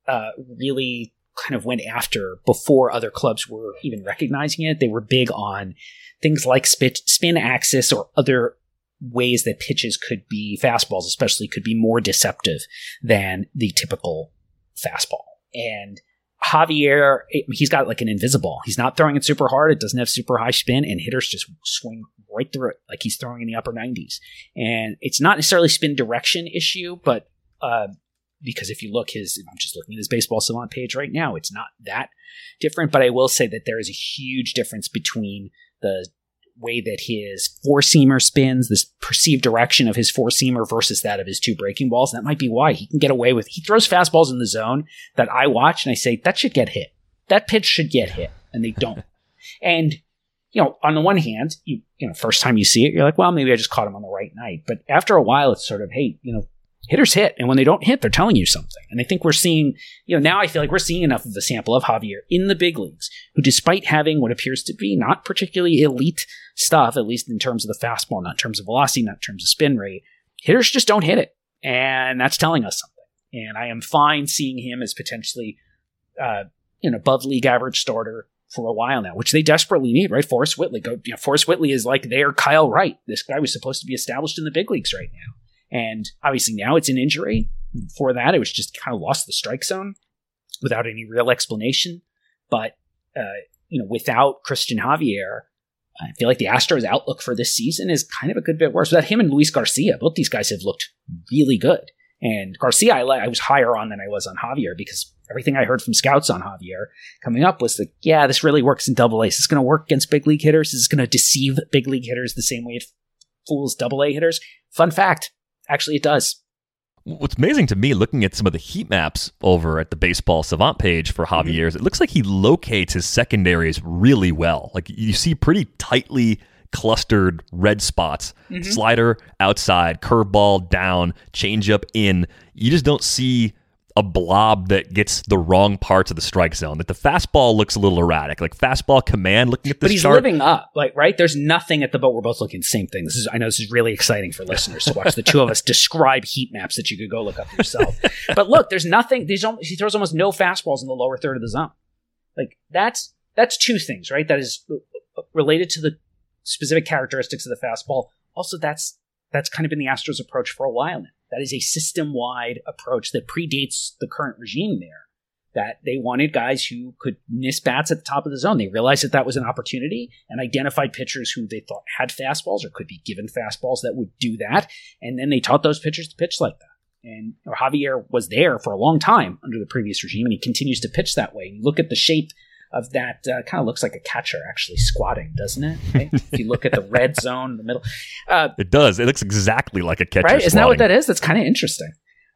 really kind of went after before other clubs were even recognizing it. They were big on things like spin axis or other ways that pitches could be, fastballs especially, could be more deceptive than the typical fastball. And Javier, he's got like an invisible. He's not throwing it super hard. It doesn't have super high spin, and hitters just swing right through it like he's throwing in the upper 90s. And it's not necessarily spin direction issue, but because if you look I'm just looking at his Baseball Savant page right now, it's not that different. But I will say that there is a huge difference between the way that his four-seamer spins, this perceived direction of his four-seamer versus that of his two breaking balls. And that might be why he can get away with, he throws fastballs in the zone that I watch and I say, that should get hit. That pitch should get hit. And they don't. And, on the one hand, first time you see it, you're like, well, maybe I just caught him on the right night. But after a while, it's sort of, hey, hitters hit, and when they don't hit, they're telling you something. And I think we're seeing, now I feel like we're seeing enough of a sample of Javier in the big leagues, who despite having what appears to be not particularly elite stuff, at least in terms of the fastball, not in terms of velocity, not in terms of spin rate, hitters just don't hit it. And that's telling us something. And I am fine seeing him as potentially an above league average starter for a while now, which they desperately need, right? Forrest Whitley. Forrest Whitley is like their Kyle Wright. This guy was supposed to be established in the big leagues right now. And obviously now it's an injury. Before that, it was just kind of lost the strike zone without any real explanation. But, without Christian Javier, I feel like the Astros' outlook for this season is kind of a good bit worse. Without him and Luis Garcia, both these guys have looked really good. And Garcia, I was higher on than I was on Javier because everything I heard from scouts on Javier coming up was that, yeah, this really works in Double A. Is this going to work against big league hitters? Is this going to deceive big league hitters the same way it fools Double A hitters? Fun fact. Actually, it does. What's amazing to me, looking at some of the heat maps over at the Baseball Savant page for Javier, is it looks like he locates his secondaries really well. Like you see pretty tightly clustered red spots. Slider outside, curveball down, changeup in. You just don't see a blob that gets the wrong parts of the strike zone. That the fastball looks a little erratic, like fastball command. Looking at this, but he's chart, living up, right? There's nothing at the boat. We're both looking at the same thing. I know this is really exciting for listeners to watch the two of us describe heat maps that you could go look up yourself. But look, there's nothing. He throws almost no fastballs in the lower third of the zone. Like that's two things, right? That is related to the specific characteristics of the fastball. Also, that's kind of been the Astros' approach for a while now. That is a system-wide approach that predates the current regime there. that they wanted guys who could miss bats at the top of the zone. They realized that was an opportunity and identified pitchers who they thought had fastballs or could be given fastballs that would do that. And then they taught those pitchers to pitch like that. And Javier was there for a long time under the previous regime, and he continues to pitch that way. You look at the shape of that, kind of looks like a catcher actually squatting, doesn't it? Right? If you look at the red zone in the middle. It does. It looks exactly like a catcher right? squatting. Isn't that what that is? That's kind of interesting.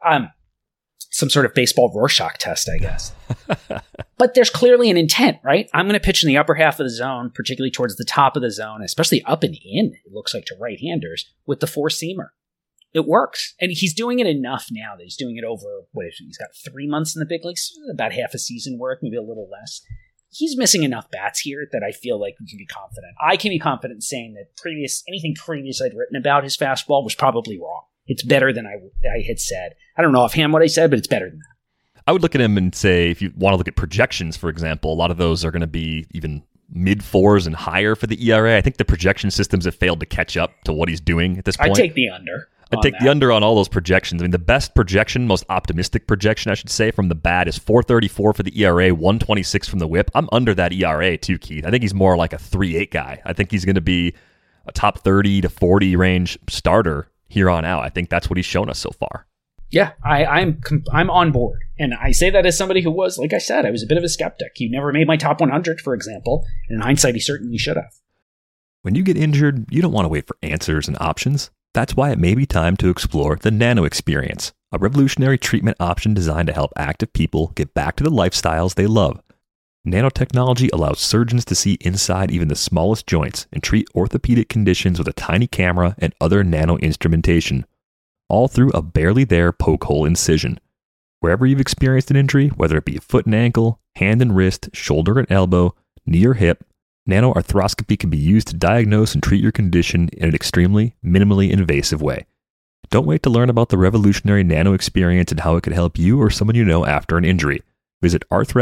Some sort of baseball Rorschach test, I guess. But there's clearly an intent, right? I'm going to pitch in the upper half of the zone, particularly towards the top of the zone, especially up and in, it looks like, to right-handers, with the four-seamer. It works. And he's doing it enough now that he's doing it over, he's got 3 months in the big leagues, about half a season worth, maybe a little less. He's missing enough bats here that I feel like we can be confident. I can be confident in saying that anything previous I'd written about his fastball was probably wrong. It's better than I had said. I don't know offhand what I said, but it's better than that. I would look at him and say, if you want to look at projections, for example, a lot of those are going to be even mid-4s and higher for the ERA. I think the projection systems have failed to catch up to what he's doing at this point. I'd take the under. I'd take the under on all those projections. I mean, the best projection, most optimistic projection, I should say, from the bat is 434 for the ERA, 126 from the whip. I'm under that ERA too, Keith. I think he's more like a 3.8 guy. I think he's going to be a top 30 to 40 range starter here on out. I think that's what he's shown us so far. Yeah, I'm on board. And I say that as somebody who was, like I said, I was a bit of a skeptic. He never made my top 100, for example. And in hindsight, he certainly should have. When you get injured, you don't want to wait for answers and options. That's why it may be time to explore the Nano Experience, a revolutionary treatment option designed to help active people get back to the lifestyles they love. Nanotechnology allows surgeons to see inside even the smallest joints and treat orthopedic conditions with a tiny camera and other nano instrumentation, all through a barely there poke hole incision. Wherever you've experienced an injury, whether it be a foot and ankle, hand and wrist, shoulder and elbow, knee or hip, nanoarthroscopy can be used to diagnose and treat your condition in an extremely, minimally invasive way. Don't wait to learn about the revolutionary Nano Experience and how it could help you or someone you know after an injury. Visit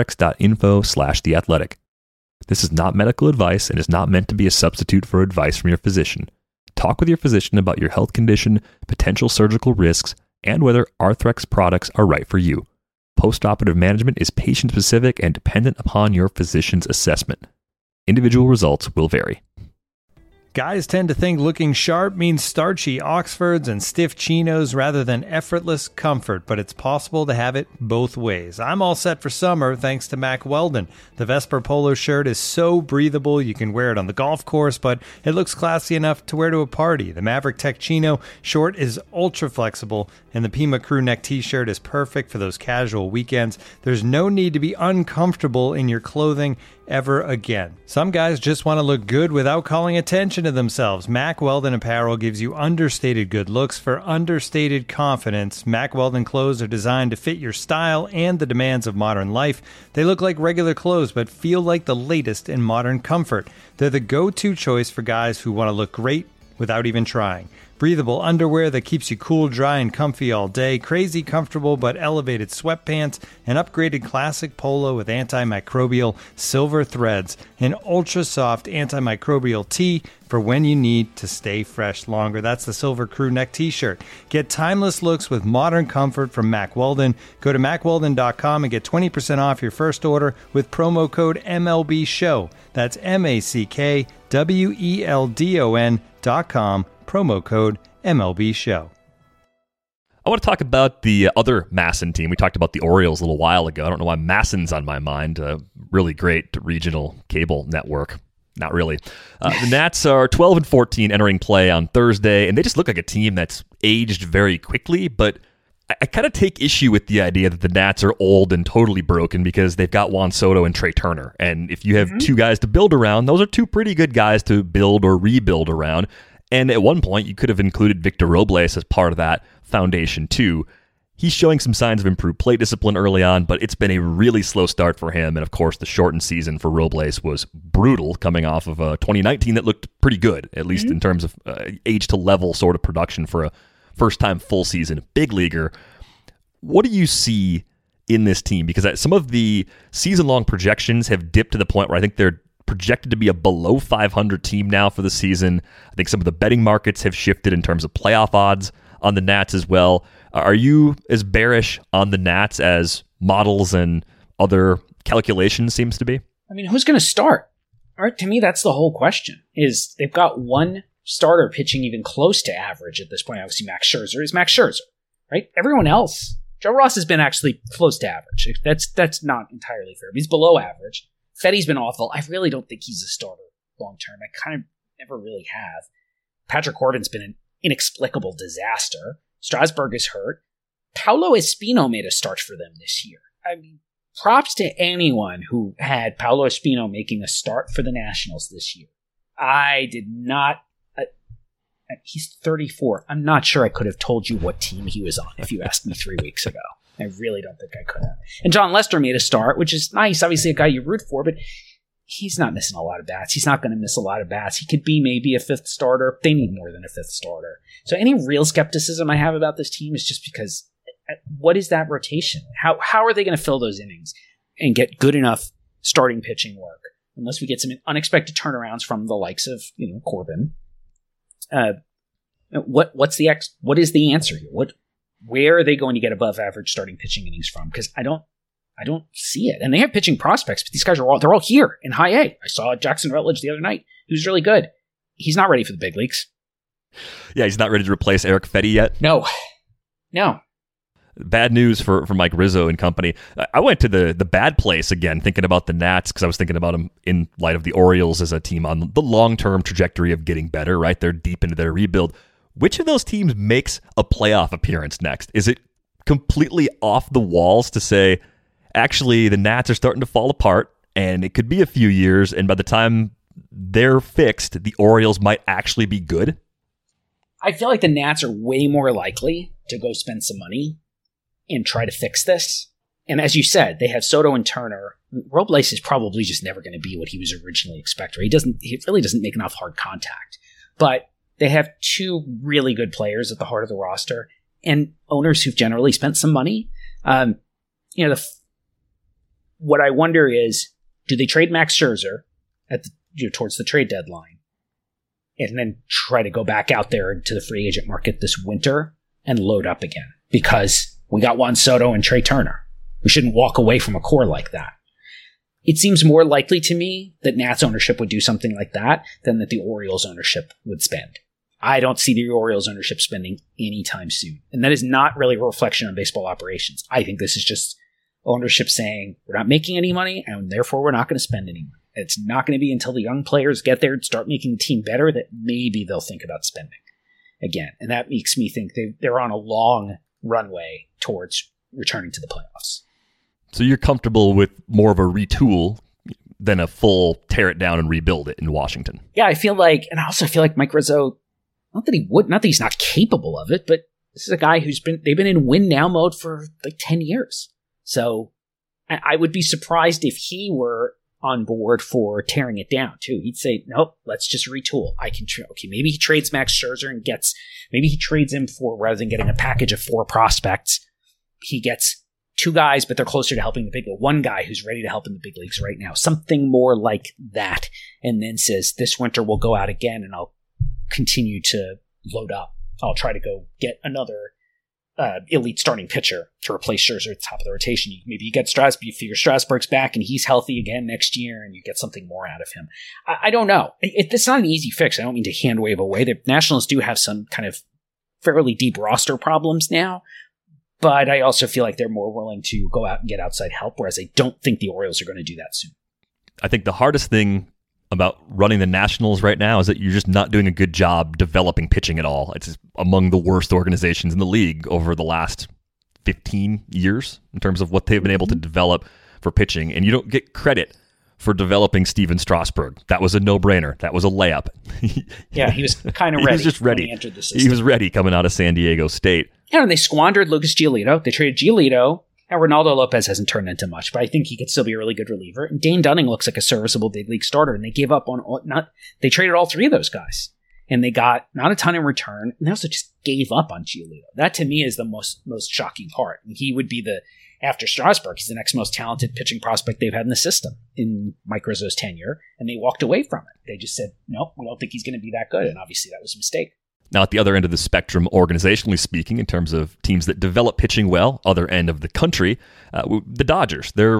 arthrex.info/theathletic. This is not medical advice and is not meant to be a substitute for advice from your physician. Talk with your physician about your health condition, potential surgical risks, and whether Arthrex products are right for you. Postoperative management is patient-specific and dependent upon your physician's assessment. Individual results will vary. Guys tend to think looking sharp means starchy Oxfords and stiff chinos rather than effortless comfort, but it's possible to have it both ways. I'm all set for summer thanks to Mack Weldon. The Vesper polo shirt is so breathable you can wear it on the golf course, but it looks classy enough to wear to a party. The Maverick Tech Chino short is ultra flexible, and the Pima crew neck t-shirt is perfect for those casual weekends. There's no need to be uncomfortable in your clothing ever again. Some guys just want to look good without calling attention to themselves. Mack Weldon apparel gives you understated good looks for understated confidence. Mack Weldon clothes are designed to fit your style and the demands of modern life. They look like regular clothes but feel like the latest in modern comfort. They're the go-to choice for guys who want to look great without even trying. Breathable underwear that keeps you cool, dry, and comfy all day. Crazy comfortable but elevated sweatpants. An upgraded classic polo with antimicrobial silver threads. An ultra-soft antimicrobial tee for when you need to stay fresh longer. That's the Silver Crew Neck t-shirt. Get timeless looks with modern comfort from Mack Weldon. Go to MackWeldon.com and get 20% off your first order with promo code MLBSHOW. That's MackWeldon.com. Promo code MLB Show. I want to talk about the other Masson team. We talked about the Orioles a little while ago. I don't know why Masson's on my mind. A really great regional cable network. Not really. The Nats are 12-14 entering play on Thursday, and they just look like a team that's aged very quickly, but I kind of take issue with the idea that the Nats are old and totally broken because they've got Juan Soto and Trey Turner. And if you have two guys to build around, those are two pretty good guys to build or rebuild around. And at one point, you could have included Victor Robles as part of that foundation, too. He's showing some signs of improved plate discipline early on, but it's been a really slow start for him. And of course, the shortened season for Robles was brutal, coming off of 2019 that looked pretty good, at least in terms of age to level sort of production for a first-time full season big leaguer. What do you see in this team? Because some of the season-long projections have dipped to the point where I think they're projected to be a below 500 team now for the season. I think some of the betting markets have shifted in terms of playoff odds on the Nats as well. Are you as bearish on the Nats as models and other calculations seems to be? I mean, who's going to start? All right, to me, that's the whole question. Is they've got one starter pitching even close to average at this point. Obviously, Max Scherzer is Max Scherzer, right? Everyone else, Joe Ross has been actually close to average. That's not entirely fair. But he's below average. Fetty's been awful. I really don't think he's a starter long term. I kind of never really have. Patrick Corbin's been an inexplicable disaster. Strasburg is hurt. Paolo Espino made a start for them this year. I mean, props to anyone who had Paolo Espino making a start for the Nationals this year. I did not. He's 34. I'm not sure I could have told you what team he was on if you asked me 3 weeks ago. I really don't think I could have. And John Lester made a start, which is nice. Obviously, a guy you root for, but he's not missing a lot of bats. He's not going to miss a lot of bats. He could be maybe a fifth starter. They need more than a fifth starter. So any real skepticism I have about this team is just because what is that rotation? How are they going to fill those innings and get good enough starting pitching work? Unless we get some unexpected turnarounds from the likes of, Corbin. What is the answer here? Where are they going to get above average starting pitching innings from? Because I don't see it. And they have pitching prospects, but these guys they're all here in high A. I saw Jackson Rutledge the other night. He was really good. He's not ready for the big leagues. Yeah, he's not ready to replace Eric Fetty yet. No. Bad news for Mike Rizzo and company. I went to the bad place again, thinking about the Nats, because I was thinking about them in light of the Orioles as a team on the long-term trajectory of getting better, right? They're deep into their rebuild. Which of those teams makes a playoff appearance next? Is it completely off the walls to say, actually, the Nats are starting to fall apart, and it could be a few years, and by the time they're fixed, the Orioles might actually be good? I feel like the Nats are way more likely to go spend some money and try to fix this. And as you said, they have Soto and Turner. Robles is probably just never going to be what he was originally expected. He really doesn't make enough hard contact. But they have two really good players at the heart of the roster and owners who've generally spent some money. What I wonder is, do they trade Max Scherzer towards the trade deadline and then try to go back out there into the free agent market this winter and load up again? Because we got Juan Soto and Trey Turner. We shouldn't walk away from a core like that. It seems more likely to me that Nats ownership would do something like that than that the Orioles ownership would spend. I don't see the Orioles ownership spending anytime soon. And that is not really a reflection on baseball operations. I think this is just ownership saying, we're not making any money, and therefore we're not going to spend any money. It's not going to be until the young players get there and start making the team better that maybe they'll think about spending again. And that makes me think they're on a long runway towards returning to the playoffs. So you're comfortable with more of a retool than a full tear it down and rebuild it in Washington? Yeah, I also feel like Mike Rizzo, not that he's not capable of it, but this is a guy they've been in win now mode for like 10 years. So I would be surprised if he were on board for tearing it down too. He'd say, nope, let's just retool. Okay, maybe he trades Max Scherzer and maybe he trades him for, rather than getting a package of 4 prospects, he gets 2 guys, but they're closer to helping the big league. 1 guy who's ready to help in the big leagues right now. Something more like that. And then says, this winter we'll go out again and I'll continue to load up. I'll try to go get another elite starting pitcher to replace Scherzer at the top of the rotation. Maybe you get Strasburg, you figure Strasburg's back and he's healthy again next year and you get something more out of him. I don't know. It's not an easy fix. I don't mean to hand wave away. The Nationals do have some kind of fairly deep roster problems now, but I also feel like they're more willing to go out and get outside help, whereas I don't think the Orioles are going to do that soon. I think the hardest thing about running the Nationals right now is that you're just not doing a good job developing pitching at all. It's among the worst organizations in the league over the last 15 years in terms of what they've been able to develop for pitching. And you don't get credit for developing Steven Strasburg. That was a no-brainer. That was a layup. Yeah, he was kind of ready. He was just ready. When he entered the system. He was ready coming out of San Diego State. Yeah, and they squandered Lucas Giolito. They traded Giolito. Now, Ronaldo Lopez hasn't turned into much, but I think he could still be a really good reliever. And Dane Dunning looks like a serviceable big league starter, and they gave up they traded all 3 of those guys. And they got not a ton in return, and they also just gave up on Giolito. That, to me, is the most shocking part. And he would be after Strasburg, he's the next most talented pitching prospect they've had in the system in Mike Rizzo's tenure, and they walked away from it. They just said, nope, we don't think he's going to be that good, and obviously that was a mistake. Now, at the other end of the spectrum, organizationally speaking, in terms of teams that develop pitching well, other end of the country, the Dodgers. They're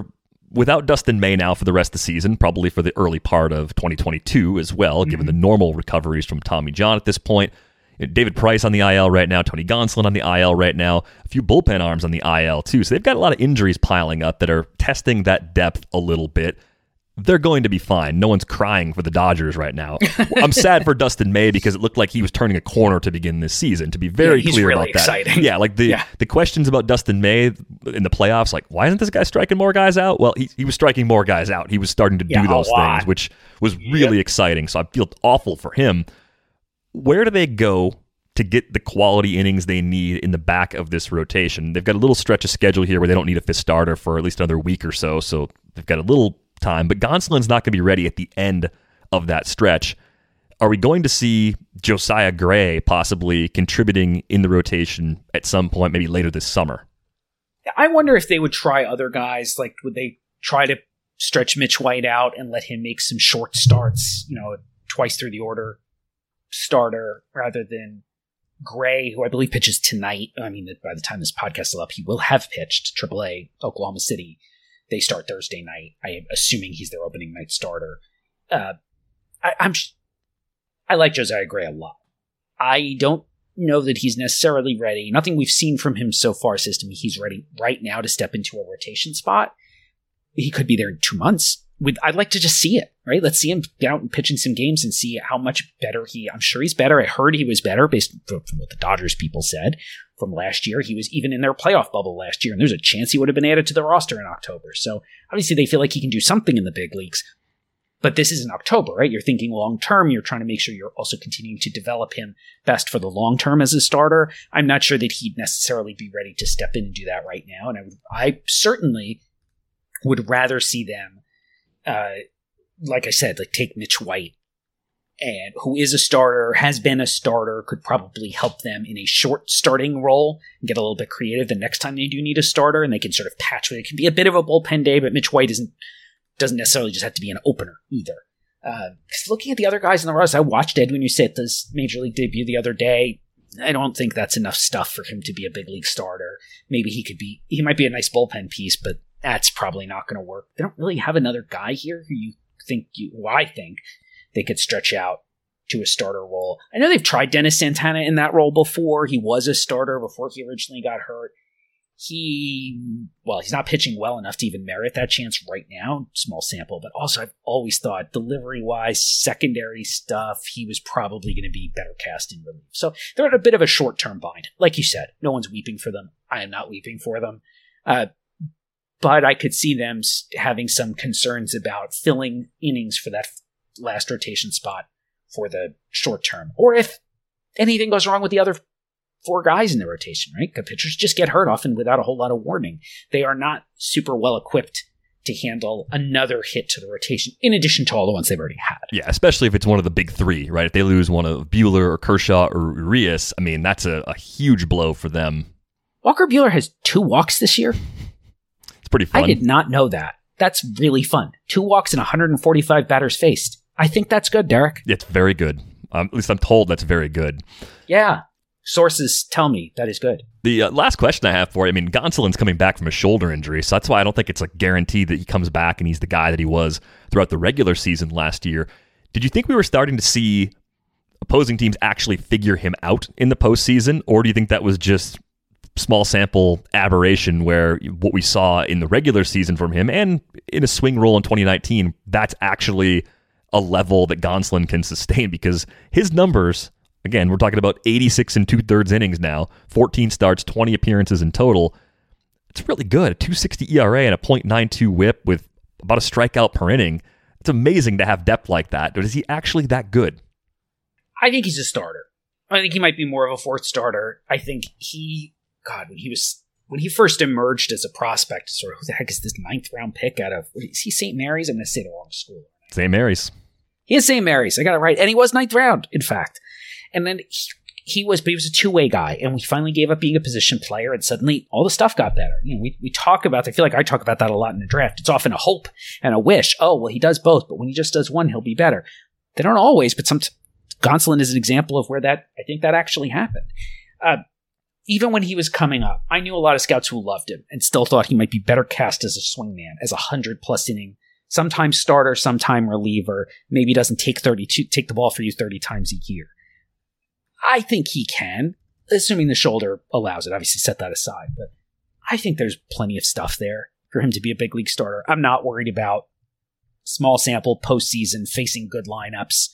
without Dustin May now for the rest of the season, probably for the early part of 2022 as well, given the normal recoveries from Tommy John at this point. David Price on the IL right now, Tony Gonsolin on the IL right now, a few bullpen arms on the IL too. So they've got a lot of injuries piling up that are testing that depth a little bit. They're going to be fine. No one's crying for the Dodgers right now. I'm sad for Dustin May because it looked like he was turning a corner to begin this season, to be very clear really about that. Exciting. Yeah, like the questions about Dustin May in the playoffs, like, why isn't this guy striking more guys out? Well, he was striking more guys out. He was starting to do those things, which was really exciting. So I feel awful for him. Where do they go to get the quality innings they need in the back of this rotation? They've got a little stretch of schedule here where they don't need a fifth starter for at least another week or so. So they've got a little time, but Gonsolin's not going to be ready at the end of that stretch. Are we going to see Josiah Gray possibly contributing in the rotation at some point, maybe later this summer? I wonder if they would try other guys. Like, would they try to stretch Mitch White out and let him make some short starts, twice through the order starter, rather than Gray, who I believe pitches tonight. I mean, by the time this podcast is up, he will have pitched AAA Oklahoma City. They start Thursday night. I am assuming he's their opening night starter. I like Josiah Gray a lot. I don't know that he's necessarily ready. Nothing we've seen from him so far says to me he's ready right now to step into a rotation spot. He could be there in 2 months. I'd like to just see it, right? Let's see him get out and pitch in some games and see how much better I'm sure he's better. I heard he was better based from what the Dodgers people said from last year. He was even in their playoff bubble last year, and there's a chance he would have been added to the roster in October. So obviously they feel like he can do something in the big leagues. But this is in October, right? You're thinking long term. You're trying to make sure you're also continuing to develop him best for the long term as a starter. I'm not sure that he'd necessarily be ready to step in and do that right now. And I certainly would rather see them, like I said, like take Mitch White, and who is a starter, has been a starter, could probably help them in a short starting role and get a little bit creative the next time they do need a starter, and they can sort of patch with it. It can be a bit of a bullpen day, but Mitch White doesn't necessarily just have to be an opener either. Looking at the other guys in the roster, I watched Edwin Uceta's major league debut the other day. I don't think that's enough stuff for him to be a big league starter. Maybe he might be a nice bullpen piece, but that's probably not going to work. They don't really have another guy here who I think they could stretch out to a starter role. I know they've tried Dennis Santana in that role before. He was a starter before he originally got hurt. He's not pitching well enough to even merit that chance right now. Small sample, but also I've always thought delivery-wise, secondary stuff, he was probably going to be better cast in relief. So they're at a bit of a short-term bind. Like you said, no one's weeping for them. I am not weeping for them. But I could see them having some concerns about filling innings for that last rotation spot for the short term. Or if anything goes wrong with the other 4 guys in the rotation, right? Because pitchers just get hurt often without a whole lot of warning. They are not super well equipped to handle another hit to the rotation, in addition to all the ones they've already had. Yeah, especially if it's one of the big 3, right? If they lose one of Buehler or Kershaw or Urias, I mean, that's a huge blow for them. Walker Buehler has 2 walks this year. It's pretty fun. I did not know that. That's really fun. 2 walks and 145 batters faced. I think that's good, Derek. It's very good. At least I'm told that's very good. Yeah. Sources tell me that is good. The last question I have for you, I mean, Gonsolin's coming back from a shoulder injury, so that's why I don't think it's a guarantee that he comes back and he's the guy that he was throughout the regular season last year. Did you think we were starting to see opposing teams actually figure him out in the postseason, or do you think that was just small sample aberration where what we saw in the regular season from him and in a swing role in 2019, that's actually a level that Gonsolin can sustain? Because his numbers, again, we're talking about 86 and 2/3 innings now, 14 starts, 20 appearances in total. It's really good. A 2.60 ERA and a .92 whip with about a strikeout per inning. It's amazing to have depth like that. But is he actually that good? I think he's a starter. I think he might be more of a 4th starter. I think when he first emerged as a prospect, sort of, who the heck is this 9th round pick out of, is he St. Mary's? I'm going to say the wrong school. St. Mary's. He is St. Mary's. I got it right. And he was 9th round, in fact. And then he was a two-way guy, and we finally gave up being a position player, and suddenly all the stuff got better. You know, we talk about, I feel like I talk about that a lot in the draft. It's often a hope and a wish. Oh, well, he does both, but when he just does one, he'll be better. They don't always, but Gonsolin is an example of where I think that actually happened. even when he was coming up, I knew a lot of scouts who loved him and still thought he might be better cast as a swingman, as a 100-plus inning, sometimes starter, sometime reliever. Maybe doesn't take the ball for you 30 times a year. I think he can, assuming the shoulder allows it. Obviously, set that aside, but I think there's plenty of stuff there for him to be a big league starter. I'm not worried about small sample postseason facing good lineups.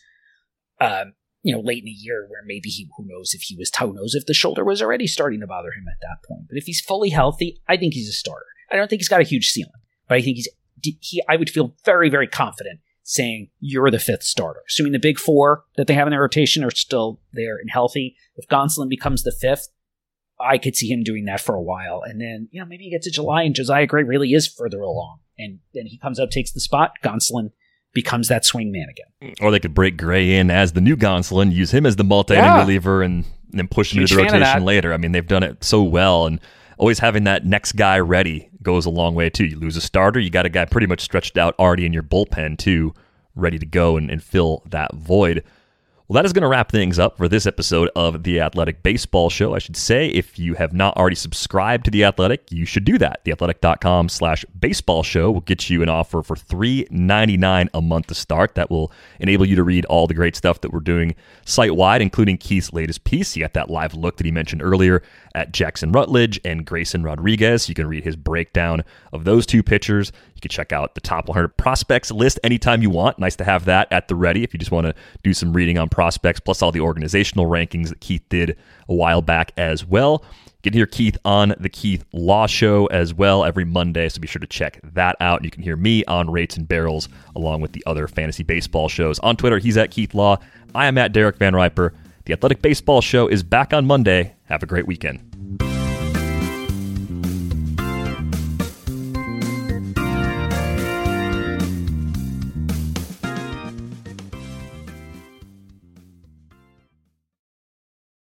Late in the year where maybe who knows if the shoulder was already starting to bother him at that point. But if he's fully healthy, I think he's a starter. I don't think he's got a huge ceiling, but I think I would feel very, very confident saying you're the fifth starter. Assuming the big four that they have in their rotation are still there and healthy. If Gonsolin becomes the fifth, I could see him doing that for a while. And then, maybe you get to July and Josiah Gray really is further along. And then he comes up, takes the spot. Gonsolin becomes that swing man again. Or they could break Gray in as the new Gonsolin, use him as the multi-inning reliever, and then push him into the rotation later. I mean, they've done it so well, and always having that next guy ready goes a long way, too. You lose a starter, you got a guy pretty much stretched out already in your bullpen, too, ready to go and fill that void. Well, that is going to wrap things up for this episode of The Athletic Baseball Show. I should say, if you have not already subscribed to The Athletic, you should do that. TheAthletic.com/baseball show will get you an offer for $3.99 a month to start. That will enable you to read all the great stuff that we're doing site-wide, including Keith's latest piece. You got that live look that he mentioned earlier at Jackson Rutledge and Grayson Rodriguez. You can read his breakdown of those two pitchers. You can check out the top 100 prospects list anytime you want. Nice to have that at the ready if you just want to do some reading on prospects, plus all the organizational rankings that Keith did a while back as well. You can hear Keith on the Keith Law Show as well every Monday, so be sure to check that out. You can hear me on Rates and Barrels along with the other fantasy baseball shows. On Twitter, he's at Keith Law. I am at Derek Van Riper. The Athletic Baseball Show is back on Monday. Have a great weekend.